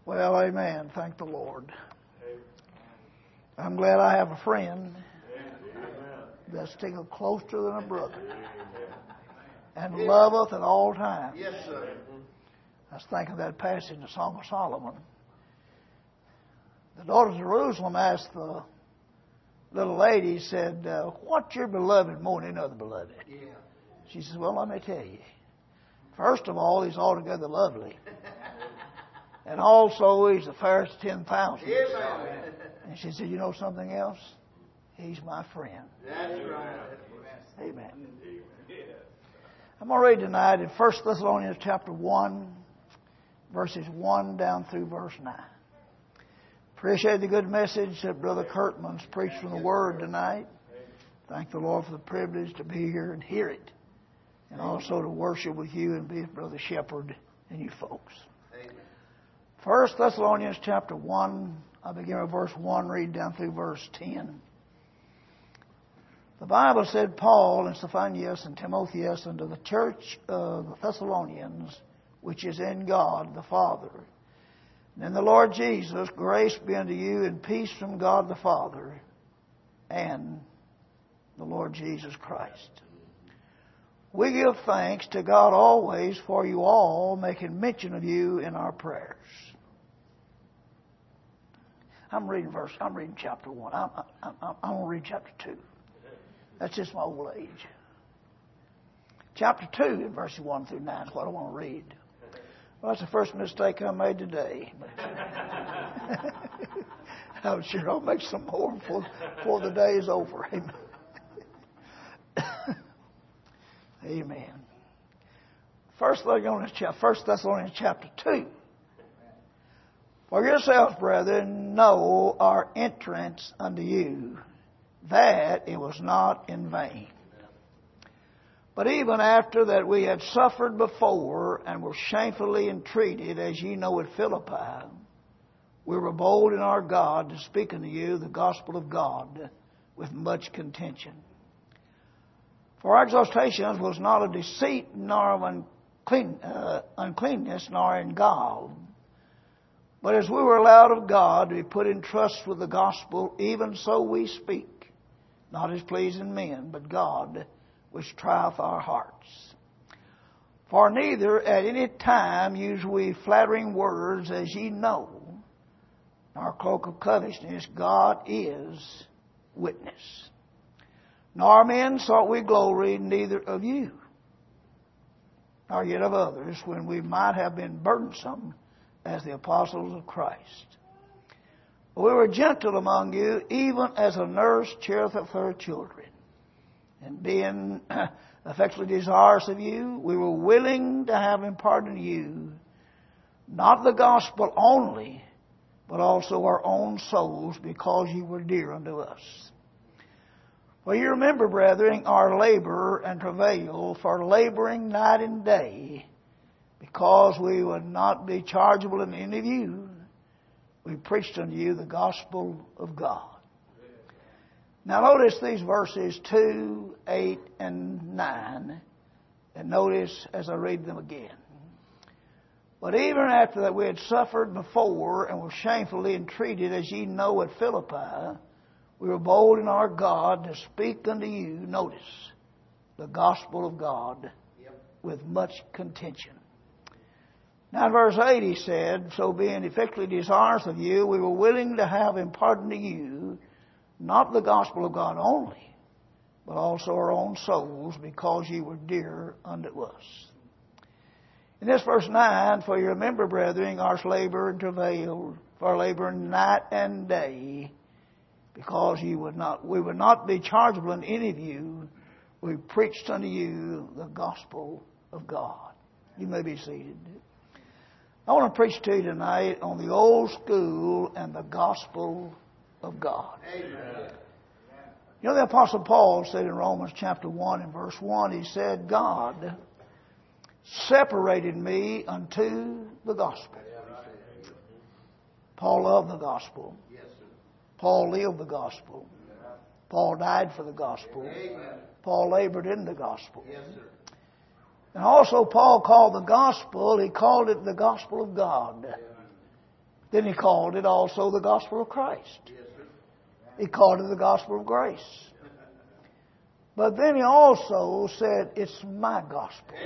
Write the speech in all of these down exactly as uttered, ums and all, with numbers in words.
Well, amen. Thank the Lord. I'm glad I have a friend that's sticking closer than a brother and loveth at all times. Yes, sir. I was thinking of that passage in the Song of Solomon. The daughter of Jerusalem asked the little lady, said, uh, what's your beloved more than any other beloved? Yeah. She says, well, let me tell you. First of all, he's altogether lovely. And also, he's the fairest of ten thousand. Yes, sir. And she said, you know something else? He's my friend. That's right. Amen. I'm going to read tonight in First Thessalonians chapter one, verses one down through verse nine. Appreciate the good message that Brother Kurtman's preached from the Word tonight. Thank the Lord for the privilege to be here and hear it. And also to worship with you and be with Brother Shepherd and you folks. First Thessalonians chapter one, I begin with verse one, read down through verse ten. The Bible said, Paul and Stephanas and Timotheus unto the church of the Thessalonians, which is in God the Father, and in the Lord Jesus, grace be unto you and peace from God the Father and the Lord Jesus Christ. We give thanks to God always for you all, making mention of you in our prayers. I'm reading verse. I'm reading chapter one. I'm, I'm, I'm, I'm going to read chapter two. That's just my old age. Chapter two, in verses one through nine, is what I want to read. Well, that's the first mistake I made today. I'm sure I'll make some more before, before the day is over. Amen. Amen. First Thessalonians, First Thessalonians chapter two. For yourselves, brethren, know our entrance unto you, that it was not in vain. But even after that we had suffered before and were shamefully entreated, as ye know at Philippi, we were bold in our God to speak unto you the gospel of God with much contention. For our exhortation was not of deceit, nor of unclean, uh, uncleanness, nor in guile. But as we were allowed of God to be put in trust with the gospel, even so we speak, not as pleasing men, but God, which trieth our hearts. For neither at any time use we flattering words, as ye know, nor cloak of covetousness, God is witness. Nor men sought we glory, neither of you, nor yet of others, when we might have been burdensome as the apostles of Christ. We were gentle among you, even as a nurse cheereth up her children. And being affectionately desirous of you, we were willing to have imparted to you not the gospel only, but also our own souls, because ye were dear unto us. For you remember, brethren, our labor and travail, for laboring night and day, because we would not be chargeable in any of you, we preached unto you the gospel of God. Now notice these verses two, eight, and nine, and notice as I read them again. But even after that we had suffered before and were shamefully entreated, as ye know at Philippi, we were bold in our God to speak unto you, notice, the gospel of God with much contention. Now in verse eight he said, so being effectually desirous of you, we were willing to have imparted to you not the gospel of God only, but also our own souls, because ye were dear unto us. In this verse nine, for you remember, brethren, our labor and travail, for labor night and day, because ye would not, we would not be chargeable in any of you, we preached unto you the gospel of God. You may be seated. I want to preach to you tonight on the old school and the gospel of God. Amen. You know, the Apostle Paul said in Romans chapter one and verse one, he said, God separated me unto the gospel. Paul loved the gospel. Paul lived the gospel. Paul died for the gospel. Paul labored in the gospel. And also Paul called the gospel, he called it the gospel of God. Then he called it also the gospel of Christ. He called it the gospel of grace. But then he also said, it's my gospel.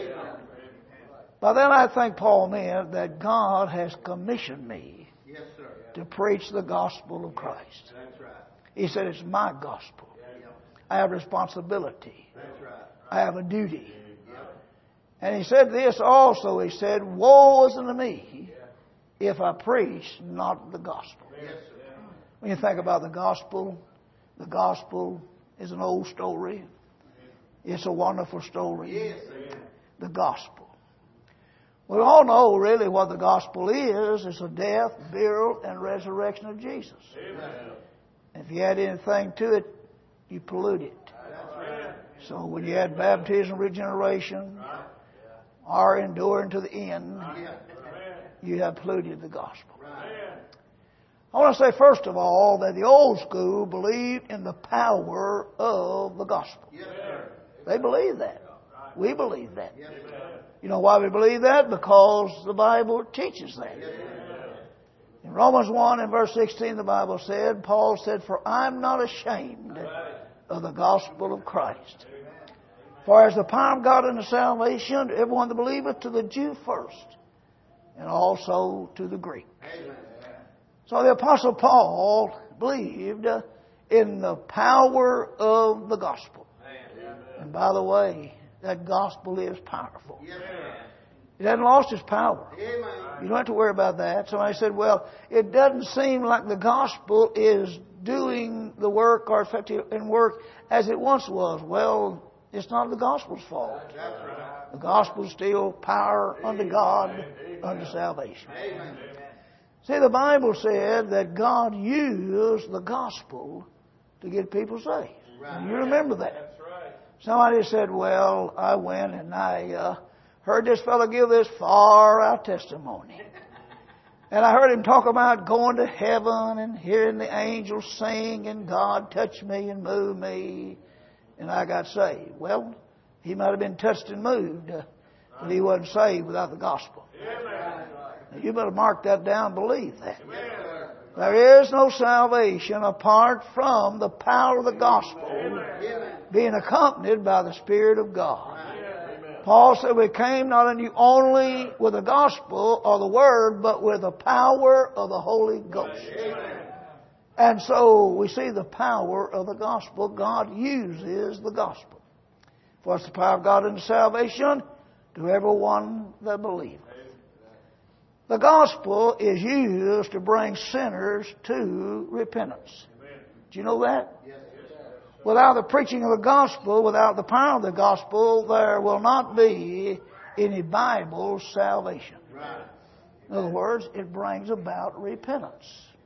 By then I think Paul meant that God has commissioned me to preach the gospel of Christ. He said, it's my gospel. I have responsibility. I have a duty. And he said this also. He said, woe is unto me if I preach not the gospel. When you think about the gospel, the gospel is an old story. It's a wonderful story. The gospel. We all know really what the gospel is. It's the death, burial, and resurrection of Jesus. If you add anything to it, you pollute it. So when you add baptism, regeneration, or enduring to the end, you have polluted the gospel. I want to say first of all that the old school believed in the power of the gospel. They believe that. We believe that. You know why we believe that? Because the Bible teaches that. In Romans one and verse sixteen, the Bible said, Paul said, for I am not ashamed of the gospel of Christ. For as the power of God unto salvation to everyone that believeth, to the Jew first, and also to the Greek. So the Apostle Paul believed in the power of the gospel. And by the way, that gospel is powerful. It hasn't lost its power. You don't have to worry about that. Somebody said, well, it doesn't seem like the gospel is doing the work or effective in work as it once was. Well, it's not the gospel's fault. The gospel is still power unto God, unto salvation. See, the Bible said that God used the gospel to get people saved. And you remember that. Somebody said, well, I went and I uh, heard this fellow give this far out testimony. And I heard him talk about going to heaven and hearing the angels sing and God touch me and move me. And I got saved. Well, he might have been touched and moved, uh, but he wasn't saved without the gospel. Now, you better mark that down and believe that. There is no salvation apart from the power of the gospel being accompanied by the Spirit of God. Paul said we came not unto you only with the gospel or the word, but with the power of the Holy Ghost. And so we see the power of the gospel. God uses the gospel. For it's the power of God unto salvation to everyone that believeth. The gospel is used to bring sinners to repentance. Do you know that? Without the preaching of the gospel, without the power of the gospel, there will not be any Bible salvation. In other words, it brings about repentance.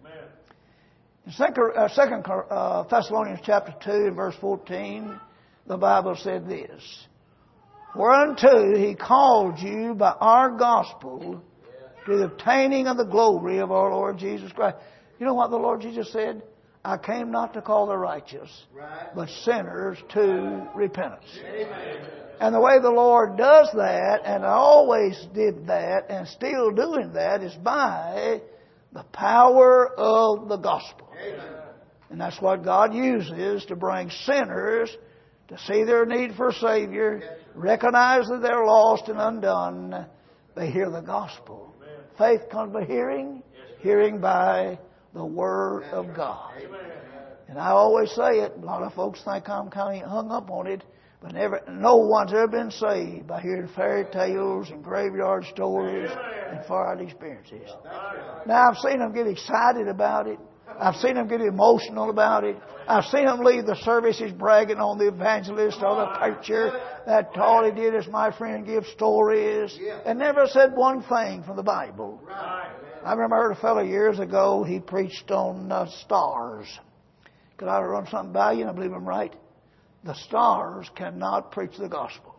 In Second Thessalonians chapter two and verse fourteen, the Bible said this, whereunto he called you by our gospel to the obtaining of the glory of our Lord Jesus Christ. You know what the Lord Jesus said? I came not to call the righteous, but sinners to repentance. Amen. And the way the Lord does that, and always did that, and still doing that, is by the power of the gospel. Amen. And that's what God uses to bring sinners to see their need for a Savior, recognize that they're lost and undone. They hear the gospel. Faith comes by hearing, hearing by the Word of God. And I always say it, a lot of folks think I'm kind of hung up on it, but never, no one's ever been saved by hearing fairy tales and graveyard stories and far-out experiences. Now, I've seen them get excited about it. I've seen them get emotional about it. I've seen them leave the services bragging on the evangelist or the preacher that all he did is, my friend, give stories and never said one thing from the Bible. I remember I heard a fellow years ago, he preached on uh, stars. Could I run something by you? And I believe I'm right. The stars cannot preach the gospel.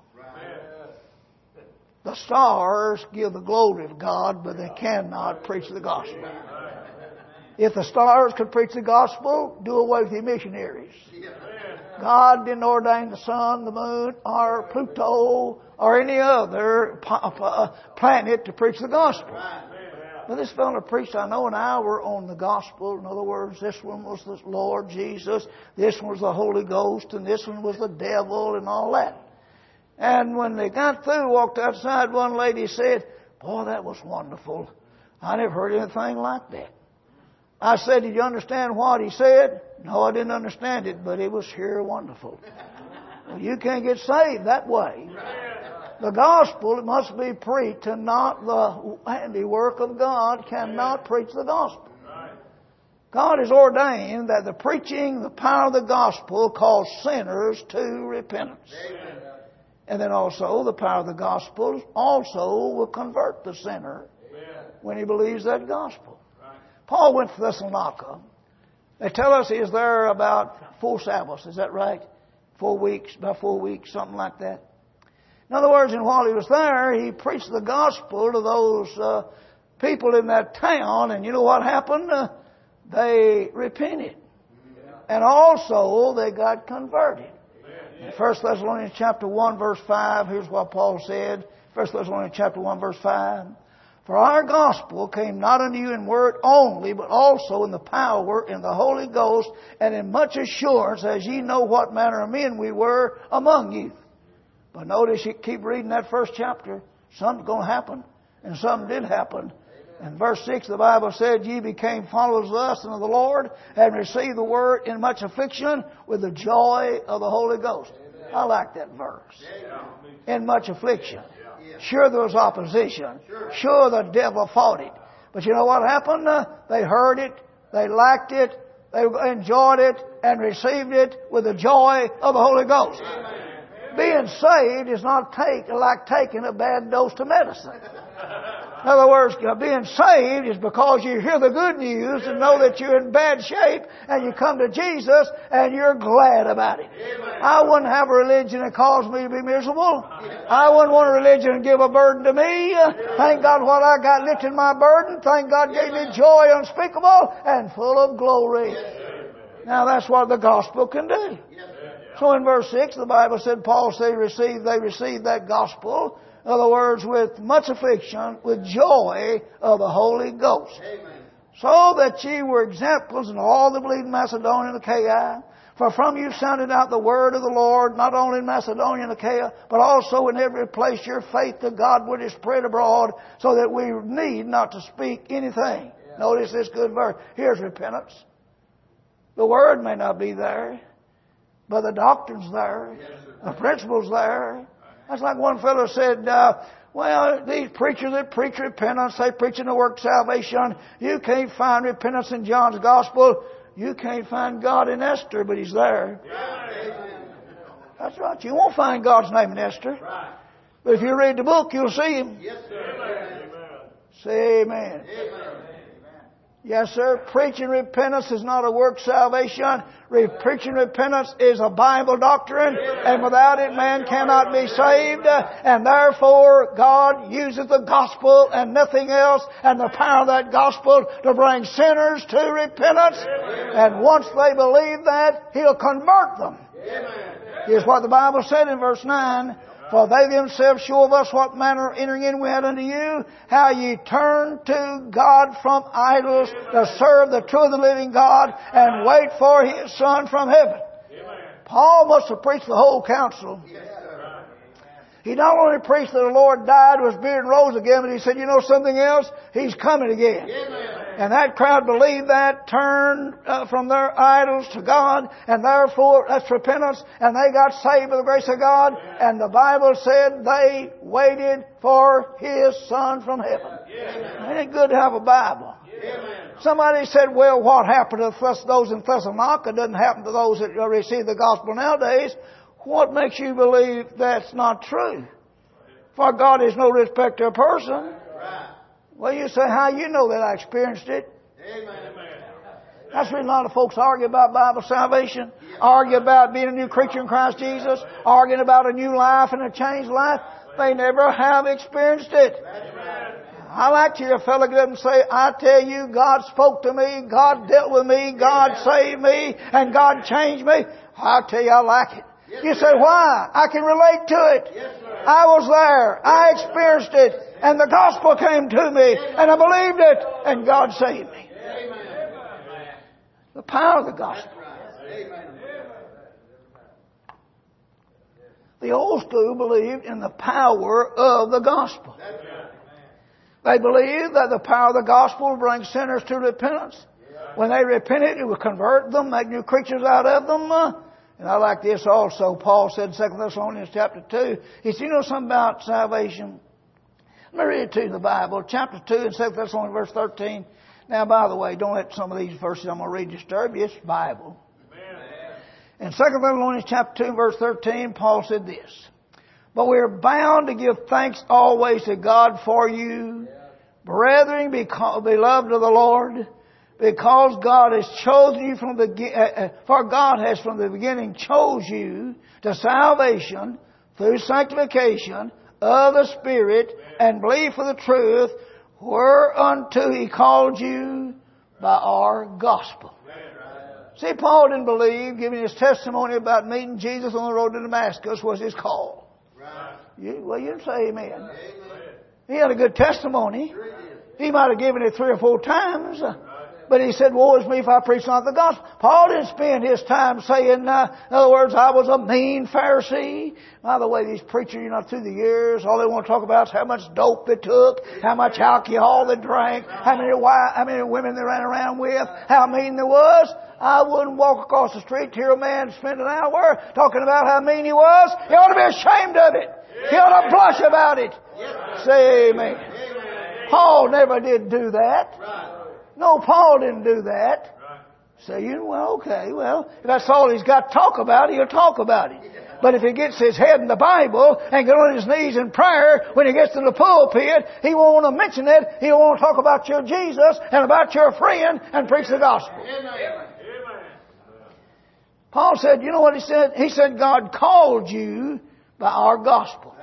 The stars give the glory of God, but they cannot preach the gospel. If the stars could preach the gospel, do away with the missionaries. God didn't ordain the sun, the moon, or Pluto, or any other planet to preach the gospel. But this fellow preached, I know, an hour on the gospel. In other words, this one was the Lord Jesus, this one was the Holy Ghost, and this one was the devil and all that. And when they got through, walked outside, one lady said, boy, that was wonderful. I never heard anything like that. I said, did you understand what he said? No, I didn't understand it, but it was sure wonderful. Well, you can't get saved that way. The gospel must be preached, and not the handiwork of God cannot preach the gospel. God has ordained that the preaching, the power of the gospel calls sinners to repentance. And then also the power of the gospel also will convert the sinner when he believes that gospel. Paul went to Thessalonica. They tell us he was there about four Sabbaths. Is that right? Four weeks, about four weeks, something like that. In other words, and while he was there, he preached the gospel to those uh, people in that town. And you know what happened? Uh, they repented. And also they got converted. In First Thessalonians chapter one, verse five, here's what Paul said. First Thessalonians chapter one, verse five. For our gospel came not unto you in word only, but also in the power, in the Holy Ghost, and in much assurance, as ye know what manner of men we were among you. But notice, you keep reading that first chapter. Something's going to happen. And something did happen. In verse six, the Bible said, ye became followers of us and of the Lord, and received the word in much affliction with the joy of the Holy Ghost. I like that verse. In much affliction. Sure, there was opposition. Sure, the devil fought it. But you know what happened? Uh, they heard it. They liked it. They enjoyed it and received it with the joy of the Holy Ghost. Being saved is not take, like taking a bad dose of medicine. In other words, being saved is because you hear the good news and know that you're in bad shape, and you come to Jesus and you're glad about it. I wouldn't have a religion that caused me to be miserable. I wouldn't want a religion to give a burden to me. Thank God what I got lifted my burden. Thank God gave me joy unspeakable and full of glory. Now that's what the gospel can do. So in verse six, the Bible said, Paul said, receive, they received that gospel. In other words, with much affliction, with joy of the Holy Ghost. Amen. So that ye were examples in all that believed in Macedonia and Achaia. For from you sounded out the word of the Lord, not only in Macedonia and Achaia, but also in every place your faith to Godward is spread abroad, so that we need not to speak anything. Yeah. Notice this good verse. Here's repentance. The word may not be there, but the doctrine's there. Yes, the principle's there. That's like one fellow said, uh, well, these preachers that preach repentance, they preach in the work salvation. You can't find repentance in John's gospel. You can't find God in Esther, but He's there. Yeah. That's right. You won't find God's name in Esther. Right. But if you read the book, you'll see Him. Yes, sir. Amen. Say amen. Amen. Yes, sir. Preaching repentance is not a work salvation. Re- preaching repentance is a Bible doctrine, and without it man cannot be saved. And therefore God uses the gospel and nothing else, and the power of that gospel to bring sinners to repentance. And once they believe that, He'll convert them. Here's what the Bible said in verse nine. For they themselves show of us what manner of entering in we had unto you, how ye turned to God from idols to serve the true and the living God, and wait for His Son from heaven. Amen. Paul must have preached the whole counsel. Yes, he not only preached that the Lord died, was buried, and rose again, but he said, you know something else? He's coming again. Amen. And that crowd believed that, turned uh, from their idols to God, and therefore that's repentance, and they got saved by the grace of God. Amen. And the Bible said they waited for His Son from heaven. Amen. Ain't it good to have a Bible? Amen. Somebody said, well, what happened to those in Thessalonica doesn't happen to those that receive the gospel nowadays. What makes you believe that's not true? For God is no respecter of person. Well, you say, how you know that I experienced it? Amen. That's the reason a lot of folks argue about Bible salvation, argue about being a new creature in Christ Jesus, arguing about a new life and a changed life. They never have experienced it. I like to hear a fellow get up and say, I tell you, God spoke to me, God dealt with me, God saved me, and God changed me. I'll tell you, I like it. You say, why? I can relate to it. I was there. I experienced it. And the gospel came to me. And I believed it. And God saved me. The power of the gospel. The old school believed in the power of the gospel. They believed that the power of the gospel would bring sinners to repentance. When they repented, it would convert them, make new creatures out of them. And I like this also. Paul said in Second Thessalonians chapter two, he said, you know something about salvation? Let me read it to you in the Bible. Chapter two and Second Thessalonians verse thirteen. Now, by the way, don't let some of these verses I'm going to read disturb you. It's the Bible. In Second Thessalonians chapter two verse thirteen, Paul said this. But we are bound to give thanks always to God for you, brethren, because, beloved of the Lord, because God has chosen you from the, uh, for God has from the beginning chose you to salvation through sanctification of the Spirit and belief for the truth, whereunto He called you by our gospel. See, Paul didn't believe giving his testimony about meeting Jesus on the road to Damascus was his call. You, well, you didn't say amen. amen. He had a good testimony. He might have given it three or four times. But he said, woe is me if I preach not the gospel. Paul didn't spend his time saying, uh, in other words, I was a mean Pharisee. By the way, these preachers, you know, through the years, all they want to talk about is how much dope they took, how much alcohol they drank, how many, how many women they ran around with, how mean they was. I wouldn't walk across the street to hear a man spend an hour talking about how mean he was. He ought to be ashamed of it. He ought to blush about it. Say amen. Paul never did do that. No, Paul didn't do that. Say, you know, well, okay, well, if that's all he's got to talk about, he'll talk about it. But if he gets his head in the Bible and get on his knees in prayer, when he gets to the pulpit, he won't want to mention it. He won't want to talk about your Jesus and about your friend and preach the gospel. Amen. Paul said, you know what he said? He said, God called you by our gospel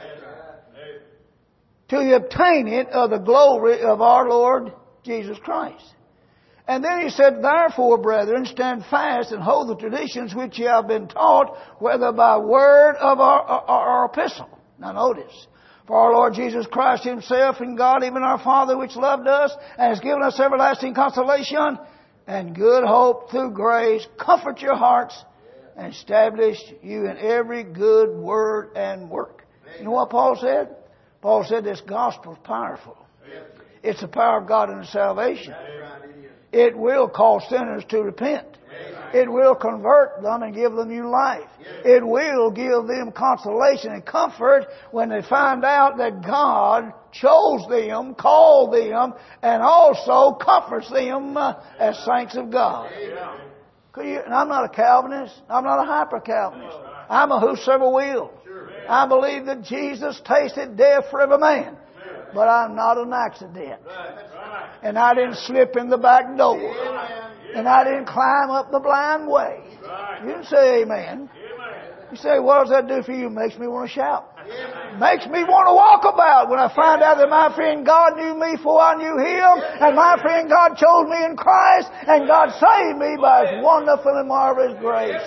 to the obtaining of the glory of our Lord Jesus Christ. And then he said, therefore, brethren, stand fast and hold the traditions which ye have been taught, whether by word of our, our, our epistle. Now notice, for our Lord Jesus Christ Himself and God, even our Father, which loved us and has given us everlasting consolation and good hope through grace, comfort your hearts and establish you in every good word and work. You know what Paul said? Paul said this gospel is powerful. It's the power of God unto salvation. It will cause sinners to repent. It will convert them and give them new life. It will give them consolation and comfort when they find out that God chose them, called them, and also comforts them as saints of God. And I'm not a Calvinist. I'm not a hyper-Calvinist. I'm a whosoever will. I believe that Jesus tasted death for every man. But I'm not an accident. And I didn't slip in the back door. And I didn't climb up the blind way. You can say amen. You say, what does that do for you? Makes me want to shout. Makes me want to walk about when I find out that my friend God knew me before I knew Him. And my friend God chose me in Christ. And God saved me by His wonderful and marvelous grace.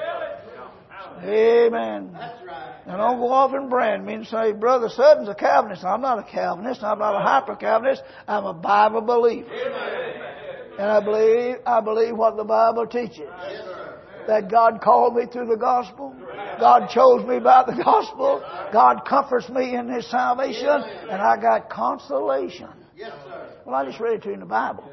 Amen. Now don't go off and brand me and say, Brother Sutton's a Calvinist. I'm not a Calvinist. I'm not a hyper-Calvinist. I'm a Bible believer. And I believe, I believe what the Bible teaches. That God called me through the gospel. God chose me by the gospel. God comforts me in His salvation. And I got consolation. Well, I just read it to you in the Bible.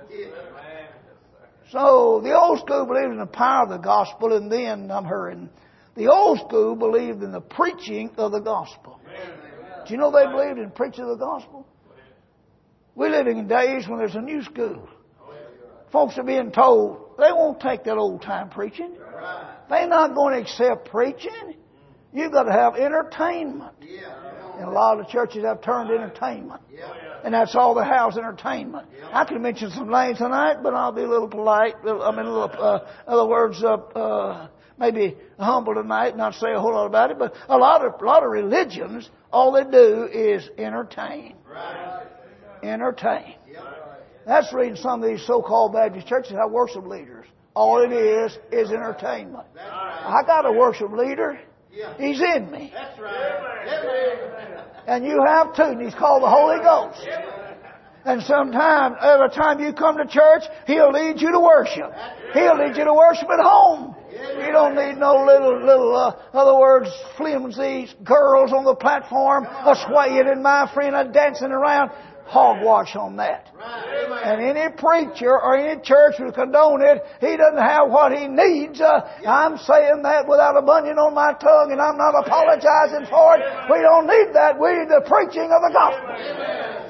So the old school believed in the power of the gospel, and then I'm hurrying. The old school believed in the preaching of the gospel. Do you know they believed in preaching the gospel? We're living in days when there's a new school. Folks are being told they won't take that old time preaching. They're not going to accept preaching. You've got to have entertainment. And a lot of the churches have turned entertainment. And that's all they have is entertainment. I could mention some names tonight, but I'll be a little polite. I mean, a little, uh, in other words, uh, uh, maybe humble tonight, not say a whole lot about it. But a lot of a lot of religions, all they do is entertain. Entertain. That's the reason some of these so-called Baptist churches have worship leaders. All it is is entertainment. I got a worship leader. He's in me. That's right. And you have too. And He's called the Holy Ghost. And sometimes, every time you come to church, He'll lead you to worship. He'll lead you to worship at home. You don't need no little, little, uh, other words, flimsy girls on the platform, a swaying and my friend a dancing around. Hogwash on that. And any preacher or any church who condone it, he doesn't have what he needs. Uh, I'm saying that without a bunion on my tongue, and I'm not apologizing for it. We don't need that. We need the preaching of the gospel.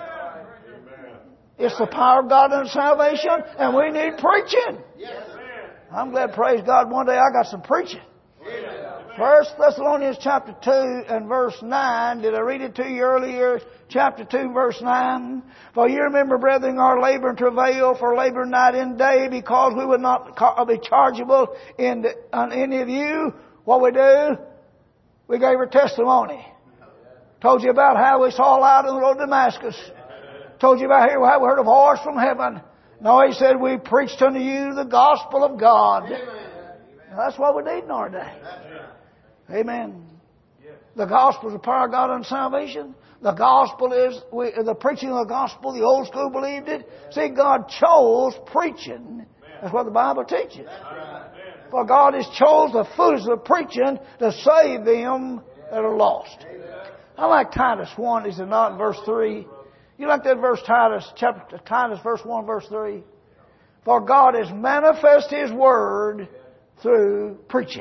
It's the power of God unto salvation, and we need preaching. I'm glad, praise God, one day I got some preaching. First Thessalonians chapter two and verse nine. Did I read it to you earlier? Chapter two, verse nine. For you remember, brethren, our labor and travail, for labor night and day, because we would not be chargeable in the, on any of you. What we do? We gave her testimony. Told you about how we saw light on the road to Damascus. Told you about here how we heard a voice from heaven. No, he said, we preached unto you the gospel of God. Now, that's what we need in our day. Amen. The gospel is the power of God unto salvation. The gospel is we, the preaching of the gospel. The old school believed it. See, God chose preaching. That's what the Bible teaches. For God has chose the foolishness of preaching to save them that are lost. I like Titus one, is it not, in verse three? You like that verse, Titus, chapter Titus, verse one, verse three? For God has manifest His word through preaching.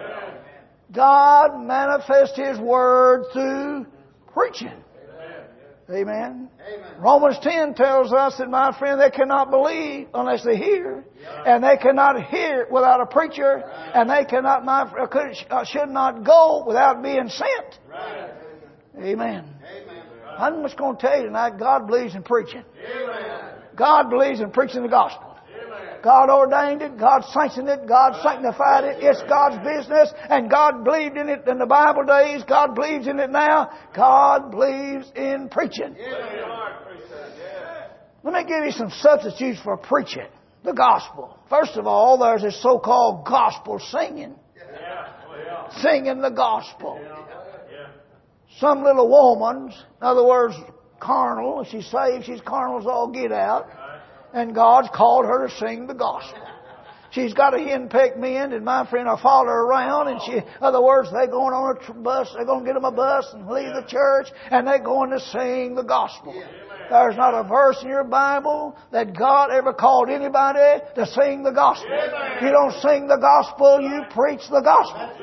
God manifest His word through preaching. Amen. Amen. Romans ten tells us that, my friend, they cannot believe unless they hear. And they cannot hear without a preacher. And they cannot, my, should not go without being sent. Amen. I'm just going to tell you tonight, God believes in preaching. God believes in preaching the gospel. God ordained it, God sanctioned it, God sanctified it. It's God's business, and God believed in it in the Bible days. God believes in it now. God believes in preaching. Let me give you some substitutes for preaching the gospel. First of all, there's this so-called gospel singing. Singing the gospel. Some little woman's, in other words, carnal. She's saved, she's carnal as all get out. And God's called her to sing the gospel. She's got a henpecked men, and my friend, I follow her around, and she, in other words, they're going on a bus, they're going to get them a bus and leave the church, and they're going to sing the gospel. There's not a verse in your Bible that God ever called anybody to sing the gospel. If you don't sing the gospel, you preach the gospel.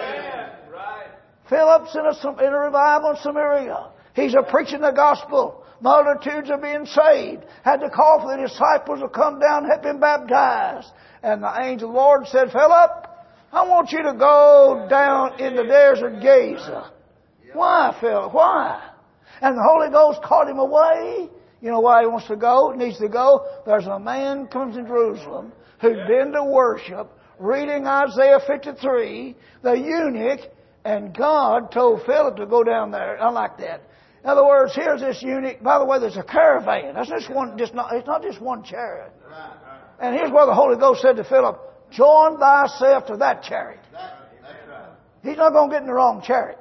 Philip's in a, in a revival in Samaria. He's a preaching the gospel. Multitudes are being saved. Had to call for the disciples to come down and help him baptize. And the angel of the Lord said, Philip, I want you to go down in the desert Gaza. Why, Philip? Why? And the Holy Ghost caught him away. You know why he wants to go? Needs to go. There's a man comes in Jerusalem who'd been to worship, reading Isaiah fifty-three, the eunuch, and God told Philip to go down there. I like that. In other words, here's this eunuch. By the way, there's a caravan. That's just one. Just not. It's not just one chariot. And here's where the Holy Ghost said to Philip, "Join thyself to that chariot." He's not going to get in the wrong chariot.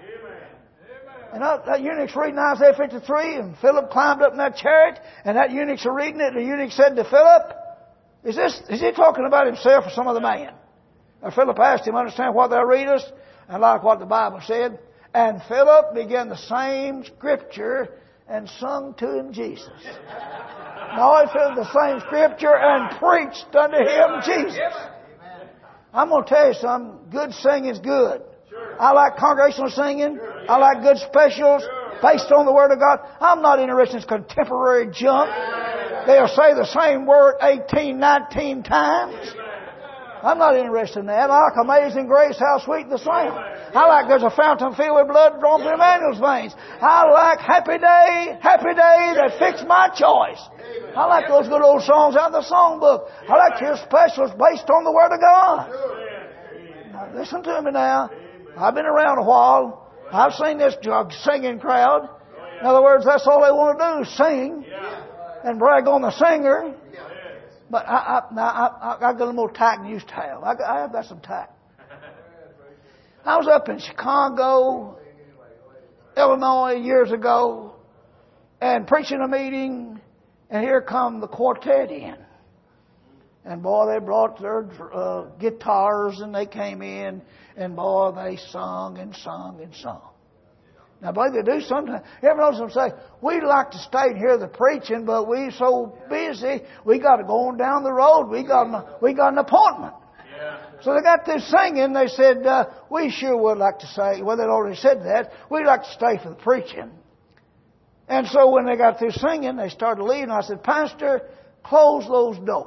And that, that eunuch's reading Isaiah fifty-three, and Philip climbed up in that chariot, and that eunuch's reading it. And the eunuch said to Philip, "Is this? Is he talking about himself or some other man?" And Philip asked him, "Understand what thou readest?" And like what the Bible said. And Philip began the same scripture and sung to him Jesus. No, he said the same scripture and preached unto him Jesus. I'm going to tell you something. Good singing is good. I like congregational singing. I like good specials based on the Word of God. I'm not interested in this contemporary junk. They'll say the same word eighteen, nineteen times. I'm not interested in that. I like Amazing Grace, how sweet the sound. I like There's a Fountain filled with blood drawn through Emmanuel's veins. I like Happy Day, Happy Day that fixed my choice. I like those good old songs out of the songbook. I like to hear specials based on the Word of God. Now, listen to me now. I've been around a while. I've seen this singing crowd. In other words, that's all they want to do is sing and brag on the singer. But I, I, now I, I got a little more tact than I used to have. I, I have got some tact. I was up in Chicago, Illinois years ago, and preaching a meeting, and here come the quartet in. And boy, they brought their uh, guitars and they came in, and boy, they sung and sung and sung. Now, I believe they do sometimes. You ever notice them say, we'd like to stay and hear the preaching, but we're so busy, we got to go on down the road. We got an, we got an appointment. Yeah. So they got through singing. They said, uh, we sure would like to say, well, they'd already said that, we'd like to stay for the preaching. And so when they got through singing, they started leaving. I said, Pastor, close those doors.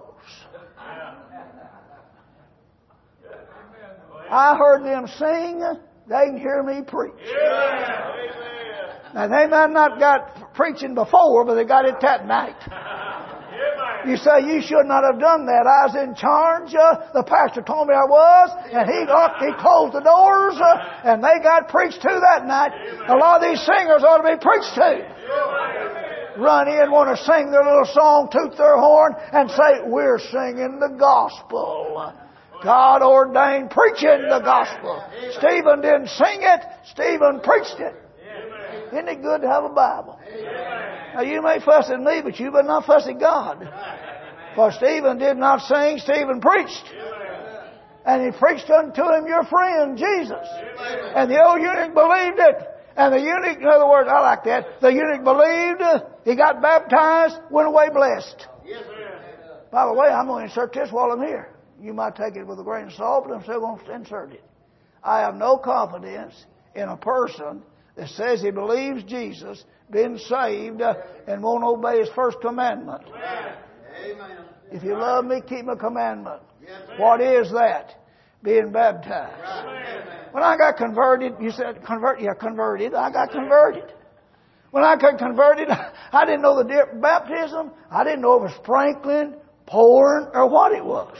I heard them sing. They can hear me preach. Yeah. Now, they might not got preaching before, but they got it that night. Yeah. You say, you should not have done that. I was in charge. Uh, the pastor told me I was, and he locked, he closed the doors, uh, and they got preached to that night. Yeah. A lot of these singers ought to be preached to. Yeah. Run in, want to sing their little song, toot their horn, and say, we're singing the gospel. God ordained preaching the gospel. Stephen didn't sing it. Stephen preached it. Isn't it good to have a Bible? Now you may fuss at me, but you better not fuss at God. For Stephen did not sing, Stephen preached. And he preached unto him your friend, Jesus. And the old eunuch believed it. And the eunuch, in other words, I like that. The eunuch believed, he got baptized, went away blessed. By the way, I'm going to insert this while I'm here. You might take it with a grain of salt, but I'm still going to insert it. I have no confidence in a person that says he believes Jesus, been saved, uh, and won't obey his first commandment. Amen. If you love me, keep my commandment. What is that? Being baptized. When I got converted, you said convert, yeah, converted. I got converted. When I got converted, I didn't know the baptism. I didn't know it was sprinkling, pouring, or what it was.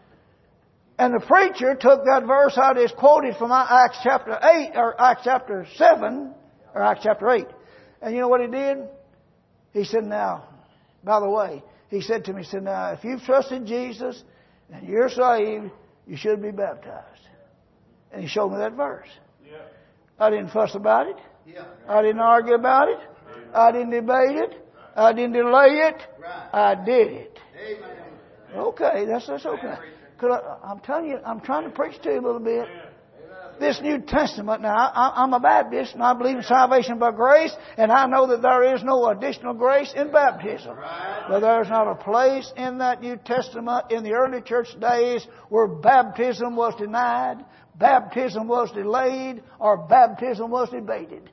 And the preacher took that verse I just quoted from Acts chapter eight, or Acts chapter seven, or Acts chapter eight. And you know what he did? He said, now, by the way, he said to me, he said, now, if you've trusted Jesus and you're saved, you should be baptized. And he showed me that verse. Yeah. I didn't fuss about it. Yeah. I didn't argue about it. I didn't debate it. I didn't delay it. Right. I did it. Amen. Okay, that's, that's okay. I, I'm telling you, I'm trying to preach to you a little bit. This New Testament, now I, I'm a Baptist and I believe in salvation by grace, and I know that there is no additional grace in baptism. But there's not a place in that New Testament in the early church days where baptism was denied, baptism was delayed, or baptism was debated.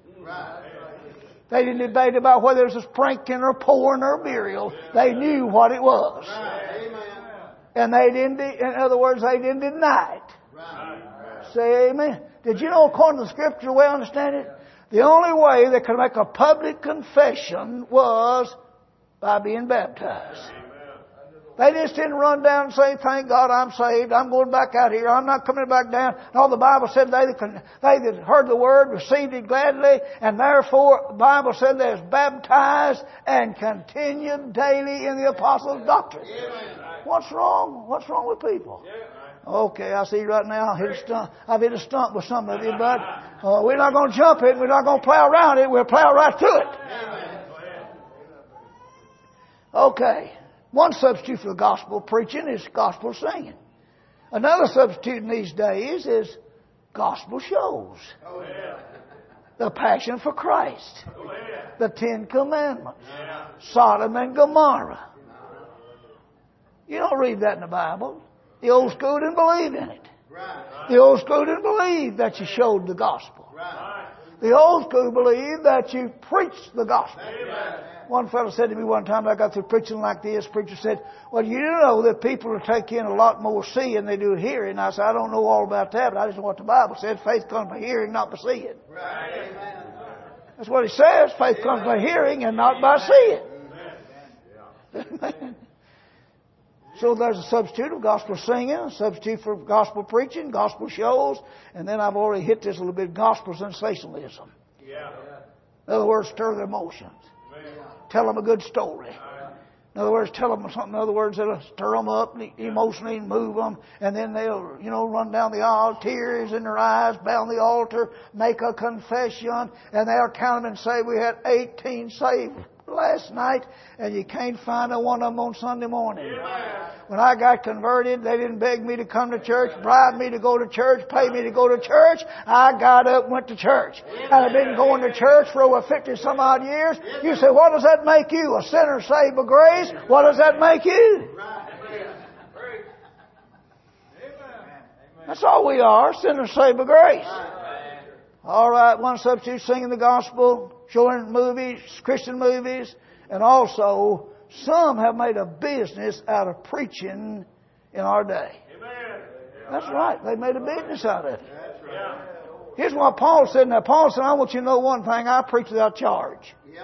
They didn't debate about whether it was a sprinkling or pouring or burial. They knew what it was. And they didn't, in other words, they didn't deny it. Right. Say amen. Did you know, according to the Scripture, the way I understand it, the only way they could make a public confession was by being baptized. Amen. They just didn't run down and say, thank God I'm saved, I'm going back out here, I'm not coming back down. No, the Bible said they that, they that heard the word received it gladly, and therefore the Bible said they was baptized and continued daily in the apostles' doctrine. Amen. What's wrong? What's wrong with people? Okay, I see right now. I hit a stump. I've hit a stump with some of you, but uh, we're not going to jump it. We're not going to plow around it. We'll plow right through it. Okay. One substitute for the gospel preaching is gospel singing. Another substitute in these days is gospel shows. The Passion for Christ. The Ten Commandments. Sodom and Gomorrah. You don't read that in the Bible. The old school didn't believe in it. Right. The old school didn't believe that you showed the gospel. Right. The old school believed that you preached the gospel. Amen. One fellow said to me one time, I got through preaching like this, preacher said, well, you know that people will take in a lot more seeing than they do hearing. I said, I don't know all about that, but I just know what the Bible said. Faith comes by hearing, not by seeing. Right. That's what it says. Faith Amen. Comes by hearing and not by seeing. Amen. So there's a substitute of gospel singing, a substitute for gospel preaching, gospel shows, and then I've already hit this a little bit, gospel sensationalism. Yeah. In other words, stir their emotions. Amen. Tell them a good story. In other words, tell them something. In other words, it'll stir them up emotionally and move them. And then they'll, you know, run down the aisle, tears in their eyes, bow on the altar, make a confession. And they'll count them and say, we had eighteen saved last night, and you can't find a one of them on Sunday morning. Amen. When I got converted, they didn't beg me to come to church, bribe me to go to church, pay me to go to church. I got up and went to church. Amen. And I've been going to church for over fifty some odd years. Amen. You say, what does that make you? A sinner saved by grace? What does that make you? That's all we are, sinners saved by grace. All right, one substitute, singing the gospel, showing movies, Christian movies, and also some have made a business out of preaching in our day. Amen. That's right. They made a business out of it. Right. Here's what Paul said. Now, Paul said, I want you to know one thing. I preach without charge. Yep.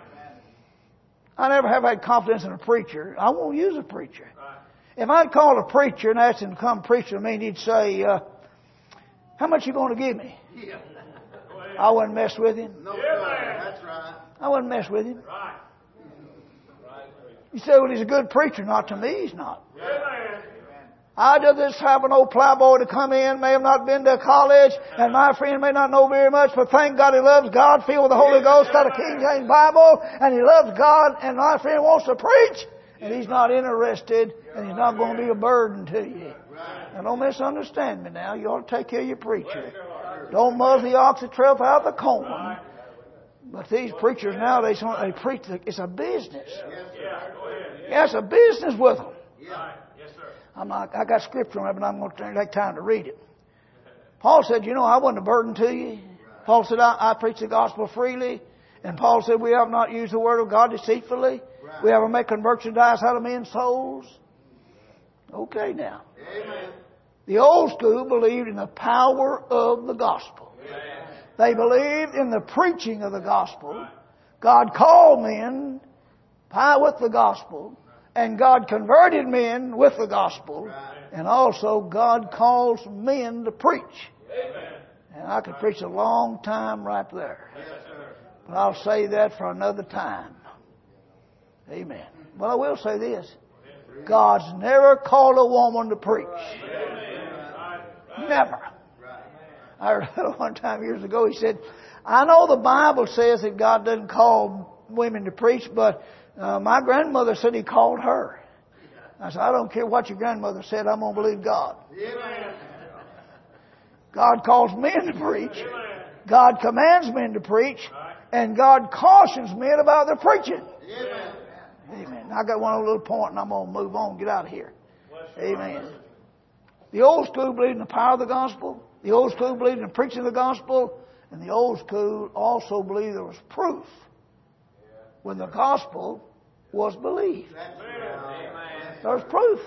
I never have had confidence in a preacher. I won't use a preacher. Right. If I'd call a preacher and asked him to come preach to me, he'd say, uh, how much are you going to give me? Yeah. I wouldn't mess with him. No, yeah, that's right. I wouldn't mess with him. Right. You say, well, he's a good preacher. Not to me, he's not. Yeah. I did this have an old plowboy to come in, may have not been to college, and my friend may not know very much, but thank God he loves God, filled with the Holy Ghost, got a King James Bible, and he loves God, and my friend wants to preach, and he's not interested, and he's not going to be a burden to you. Now, don't misunderstand me now. You ought to take care of your preacher. Don't muzzle the ox that treadeth out the corn. But these preachers nowadays, they preach, it's a business. Yeah, it's a business with them. I'm not, I got scripture on it, but I'm going to take time to read it. Paul said, you know, I wasn't a burden to you. Paul said, I, I preach the gospel freely. And Paul said, we have not used the word of God deceitfully. We have made merchandise out of men's souls. Okay now. Amen. The old school believed in the power of the gospel. Amen. They believed in the preaching of the gospel. God called men with the gospel. And God converted men with the gospel. And also God calls men to preach. Amen. And I could preach a long time right there. Yes, but I'll say that for another time. Amen. But I will say this. God's never called a woman to preach. Never. I heard it one time years ago. He said, I know the Bible says that God doesn't call women to preach, but uh, my grandmother said He called her. I said, I don't care what your grandmother said. I'm going to believe God. God calls men to preach. God commands men to preach. And God cautions men about their preaching. Amen. I got one little point and I'm going to move on and get out of here. Amen. The old school believed in the power of the gospel. The old school believed in preaching the gospel. And the old school also believed there was proof when the gospel was believed. There was proof.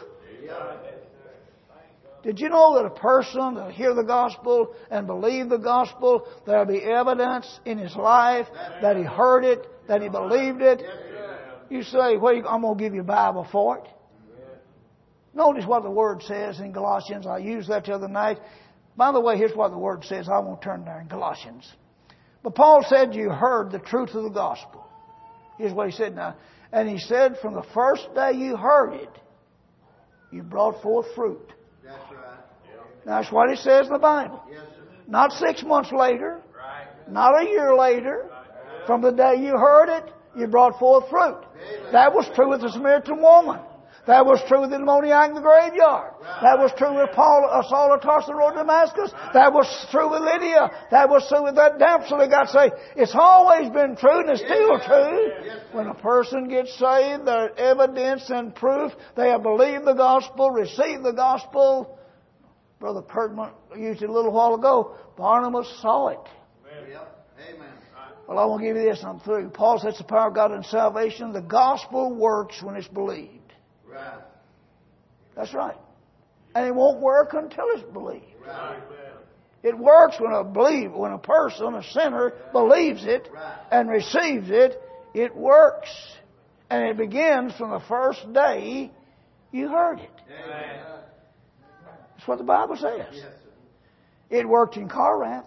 Did you know that a person that hear the gospel and believe the gospel, there will be evidence in his life that he heard it, that he believed it? You say, well, I'm going to give you a Bible for it. Notice what the Word says in Galatians. I used that the other night. By the way, here's what the Word says. I won't turn there in Galatians. But Paul said you heard the truth of the gospel. Here's what he said now. And he said from the first day you heard it, you brought forth fruit. That's right. That's what it says in the Bible. Yes, sir. Not six months later. Right. Not a year later. Right. From the day you heard it, you brought forth fruit. Amen. That was true with the Samaritan woman. That was true with the demoniac in the graveyard. Right. That was true with Paul, uh, Saul of Tarsus on the road to Damascus. Right. That was true with Lydia. That was true with that damsel that got saved. It's always been true and it's still yes. true. Yes. When a person gets saved, there's evidence and proof. They have believed the gospel, received the gospel. Brother Kurtman used it a little while ago. Barnabas saw it. Amen. Well, I want to give you this and I'm through. Paul says the power of God in salvation. The gospel works when it's believed. Right. That's right. And it won't work until it's believed. Right. It works when a believe, when a person, a sinner, believes it right. and receives it. It works. And it begins from the first day you heard it. Amen. That's what the Bible says. Yes, it worked in Corinth.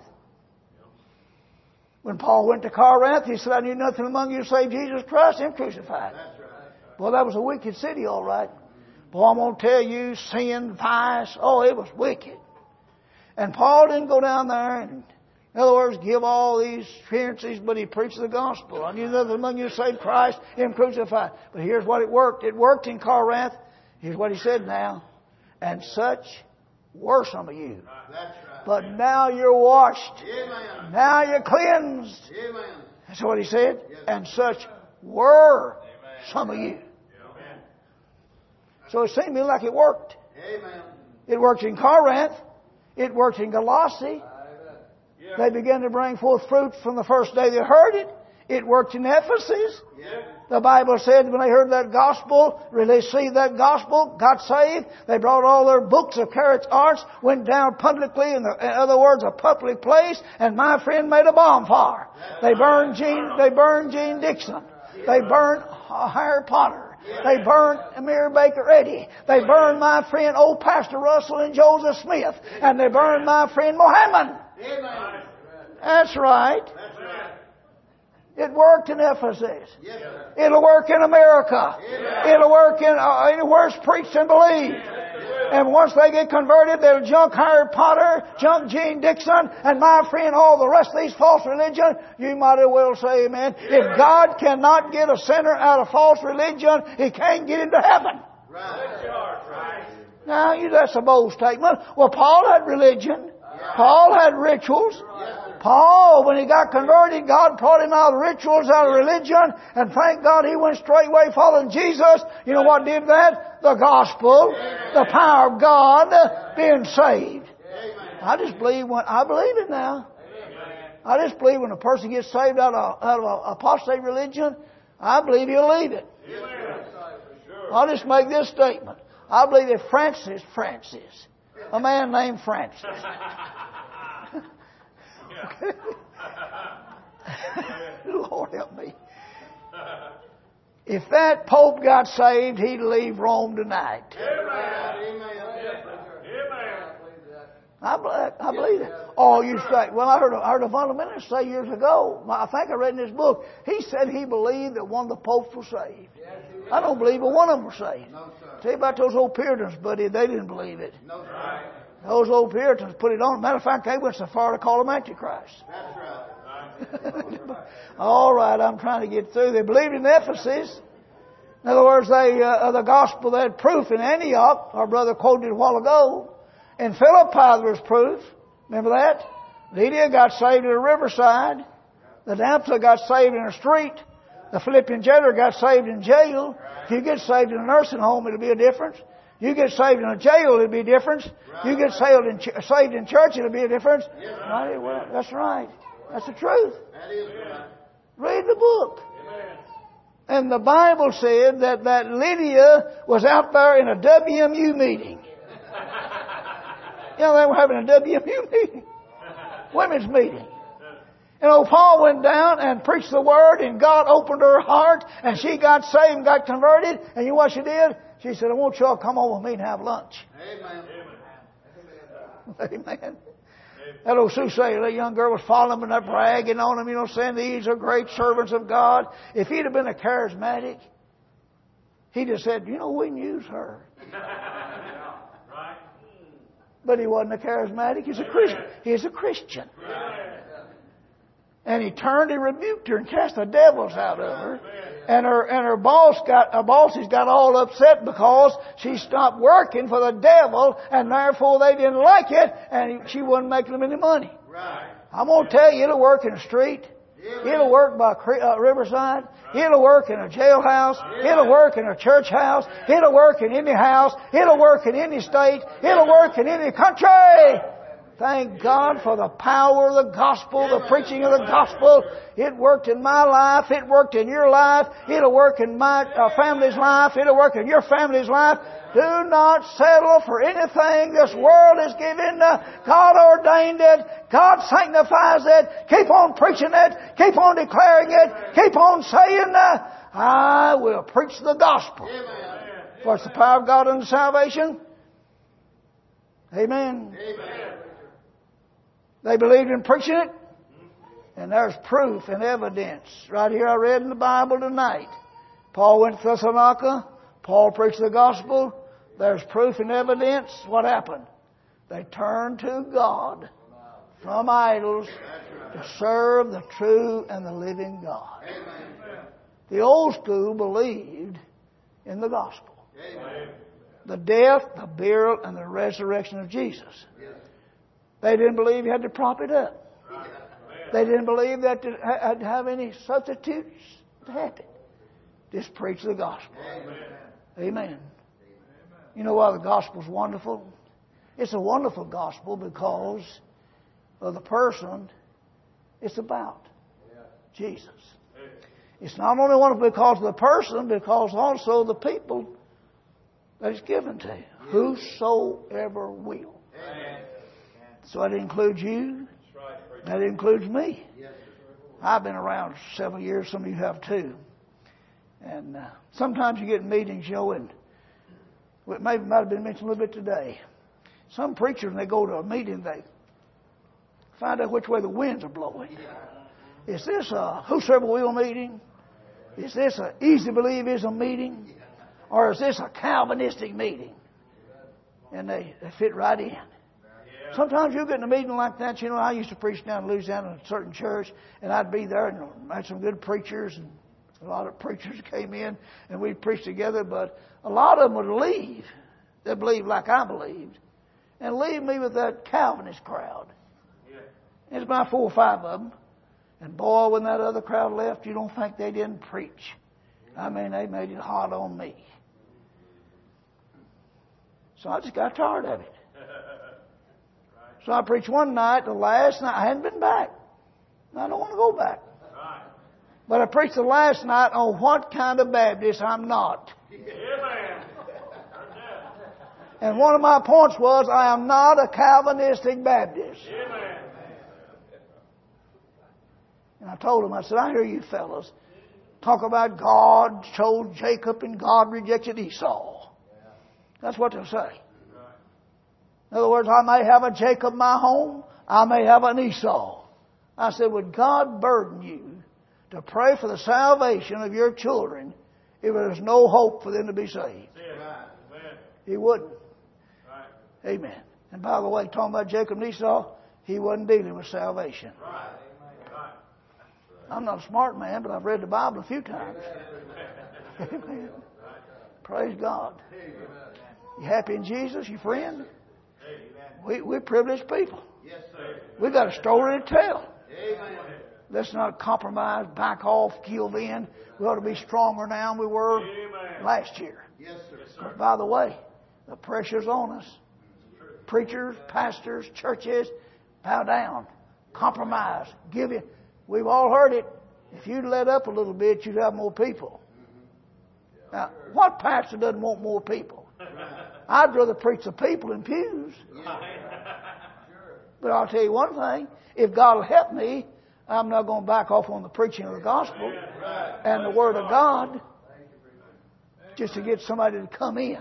When Paul went to Corinth, he said, I knew nothing among you save Jesus Christ, Him crucified. That's right. Well, that was a wicked city, all right. Boy, I'm going to tell you, sin, vice, oh, it was wicked. And Paul didn't go down there and, in other words, give all these appearances, but he preached the gospel. I knew nothing among you save Christ, Him crucified. But here's what it worked. It worked in Corinth. Here's what he said now. And such were some of you. But now you're washed. Now you're cleansed. That's what he said. And such were some of you. So it seemed to me like it worked. It worked in Corinth. It worked in Colossae. They began to bring forth fruit from the first day they heard it. It worked in Ephesus. The Bible said when they heard that gospel, received that gospel, got saved, they brought all their books of carrots, arts, went down publicly, in, the, in other words, a public place, and my friend made a bonfire. They burned Gene, they burned Gene Dixon. They burned Harry Potter. They burned Amir Baker Eddy. They burned my friend old Pastor Russell and Joseph Smith. And they burned my friend Mohammed. That's right. It worked in Ephesus. It'll work in America. It'll work in uh, anywhere it's preached and believed. And once they get converted, they'll junk Harry Potter, junk Gene Dixon, and my friend, all the rest of these false religions. You might as well say amen. If God cannot get a sinner out of false religion, He can't get into heaven. Now, you, that's a bold statement. Well, Paul had religion. Paul had rituals. Paul, when he got converted, God brought him out of rituals, out of religion, and thank God he went straightway following Jesus. You know what did that? The gospel, the power of God, being saved. I just believe when, I believe it now. I just believe when a person gets saved out of, out of an apostate religion, I believe he'll leave it. I'll just make this statement. I believe that Francis, Francis, a man named Francis, Lord help me. If that Pope got saved, he'd leave Rome tonight. I believe, I believe it. Oh, you say, well, I heard, a, I heard a fundamentalist say years ago, I think I read in his book, he said he believed that one of the popes was saved. I don't believe a one of them was saved. Tell you about those old Puritans, buddy, they didn't believe it. Those old Puritans put it on. Matter of fact, they went so far to call him Antichrist. That's right. All right, I'm trying to get through. They believed in Ephesus. In other words, they uh, the gospel, they had proof in Antioch. Our brother quoted it a while ago. In Philippi, there was proof. Remember that? Lydia got saved at a riverside. The damsel got saved in a street. The Philippian jailer got saved in jail. If you get saved in a nursing home, it'll be a difference. You get saved in a jail, it'll be a difference. You get saved in, ch- saved in church, it'll be a difference. Right? Well, that's right. That's the truth. Read the book. And the Bible said that, that Lydia was out there in a W M U meeting. You know, they were having a W M U meeting. Women's meeting. And old Paul went down and preached the word, and God opened her heart, and she got saved and got converted. And you know what she did? She said, I want y'all to come over with me and have lunch. Amen. Amen. Amen. That old soothsayer, that young girl was following him and bragging on him, you know, saying these are great servants of God. If he'd have been a charismatic, he'd have said, you know, we can use her. But he wasn't a charismatic. He's a Christian. He's a Christian. And he turned and rebuked her and cast the devils out of her. And her and her boss got her bosses got all upset because she stopped working for the devil, and therefore they didn't like it, and she wasn't making them any money. Right. I'm going to tell you, it'll work in the street. Yeah. It'll work by uh, Riverside. Right. It'll work in a jailhouse. Yeah. It'll work in a church house. Yeah. It'll work in any house. It'll work in any state. It'll work in any country. Thank God for the power of the gospel, the preaching of the gospel. It worked in my life. It worked in your life. It'll work in my uh, family's life. It'll work in your family's life. Do not settle for anything this world is giving. God ordained it. God sanctifies it. Keep on preaching it. Keep on declaring it. Keep on saying, I will preach the gospel. For it's the power of God unto salvation. Amen. Amen. They believed in preaching it. And there's proof and evidence. Right here I read in the Bible tonight. Paul went to Thessalonica. Paul preached the gospel. There's proof and evidence. What happened? They turned to God from idols to serve the true and the living God. The old school believed in the gospel. The death, the burial, and the resurrection of Jesus. They didn't believe you had to prop it up. They didn't believe that to had to have any substitutes to happen. Just preach the gospel. Amen. You know why the gospel's wonderful? It's a wonderful gospel because of the person it's about. Jesus. It's not only wonderful because of the person, because also the people that it's given to you. Whosoever will. So that includes you. That includes me. I've been around several years. Some of you have too. And uh, sometimes you get in meetings, you know, and it maybe might have been mentioned a little bit today. Some preachers, when they go to a meeting, they find out which way the winds are blowing. Is this a whosoever will meeting? Is this an easy believism meeting? Or is this a Calvinistic meeting? And they, they fit right in. Sometimes you'll get in a meeting like that. You know, I used to preach down in Louisiana in a certain church, and I'd be there, and I had some good preachers, and a lot of preachers came in, and we'd preach together, but a lot of them would leave. They believed like I believed, and leave me with that Calvinist crowd. Yeah. It's about four or five of them. And boy, when that other crowd left, you don't think they didn't preach. I mean, they made it hard on me. So I just got tired of it. So I preached one night, the last night. I hadn't been back. I don't want to go back. But I preached the last night on what kind of Baptist I'm not. And one of my points was, I am not a Calvinistic Baptist. And I told him, I said, I hear you fellas talk about God chose Jacob and God rejected Esau. That's what they'll say. In other words, I may have a Jacob in my home. I may have an Esau. I said, would God burden you to pray for the salvation of your children if there's no hope for them to be saved? He wouldn't. Amen. And by the way, talking about Jacob and Esau, he wasn't dealing with salvation. I'm not a smart man, but I've read the Bible a few times. Amen. Praise God. You happy in Jesus, you friend? We, we're privileged people. We've got a story to tell. Let's not compromise, back off, give in. We ought to be stronger now than we were last year. But by the way, the pressure's on us. Preachers, pastors, churches, bow down, compromise, give in. We've all heard it. If you'd let up a little bit, you'd have more people. Now, what pastor doesn't want more people? I'd rather preach the people in pews. But I'll tell you one thing. If God will help me, I'm not going to back off on the preaching of the gospel and the Word of God just to get somebody to come in.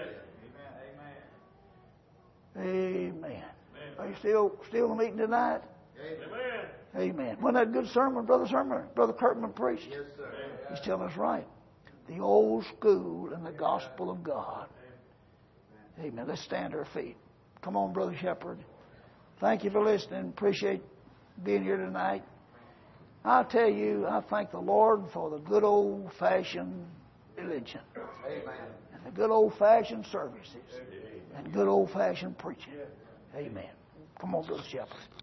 Amen. Are you still still in the meeting tonight? Amen. Amen. Wasn't that a good sermon, Brother Sermon? Brother Kirkman preached? Yes, sir. He's telling us right. The old school and the gospel of God. Amen. Let's stand to our feet. Come on, Brother Shepherd. Thank you for listening. Appreciate being here tonight. I'll tell you, I thank the Lord for the good old-fashioned religion. Amen. And the good old-fashioned services. Amen. And good old-fashioned preaching. Amen. Come on, Brother Shepherd.